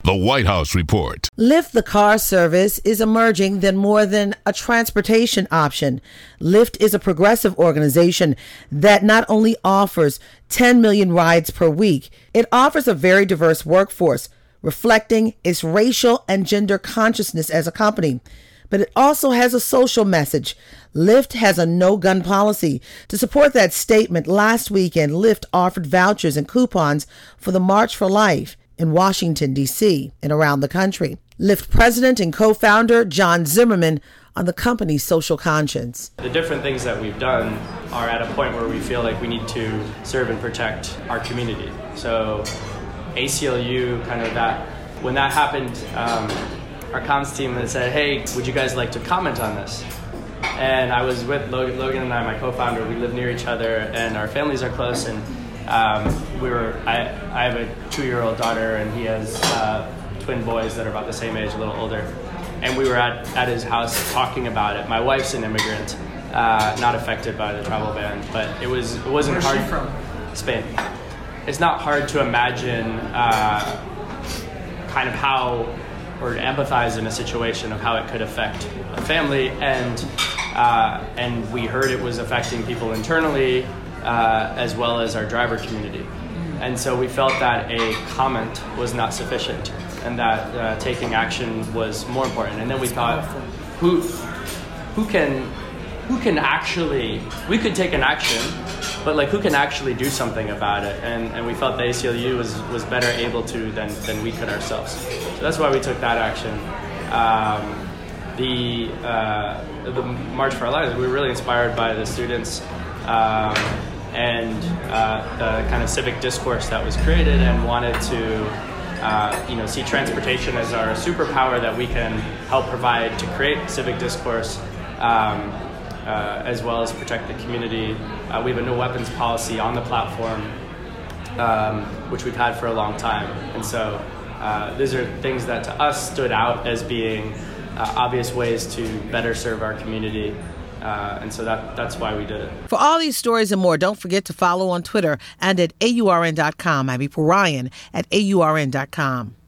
The White House Report. Lyft, the car service, is emerging than more than a transportation option. Lyft is a progressive organization that not only offers 10 million rides per week, it offers a very diverse workforce, reflecting its racial and gender consciousness as a company. But it also has a social message. Lyft has a no-gun policy. To support that statement, last weekend, Lyft offered vouchers and coupons for the March for Life in Washington, D.C. and around the country. Lyft president and co-founder John Zimmerman on the company's social conscience. The different things that we've done are at a point where we feel like we need to serve and protect our community. So ACLU, kind of that, when that happened, our comms team had said, hey, would you guys like to comment on this? And I was with Logan and I, my co-founder. We live near each other and our families are close. And I have a 2-year-old daughter and he has twin boys that are about the same age, a little older. And we were at his house talking about it. My wife's an immigrant, not affected by the travel ban, but it wasn't Where's hard. she from? Spain. It's not hard to imagine kind of how, or to empathize in a situation of how it could affect a family, and we heard it was affecting people internally as well as our driver community. And so we felt that a comment was not sufficient and that taking action was more important. And then we thought, who can actually, we could take an action, but like who can actually do something about it? And we felt the ACLU was better able to than we could ourselves. So that's why we took that action. The March for Our Lives, we were really inspired by the students and the kind of civic discourse that was created, and wanted to see transportation as our superpower that we can help provide to create civic discourse as well as protect the community. We have a no weapons policy on the platform, which we've had for a long time. And so these are things that to us stood out as being obvious ways to better serve our community. And so that's why we did it. For all these stories and more, don't forget to follow on Twitter and at AURN.com. I'm April Ryan at AURN.com.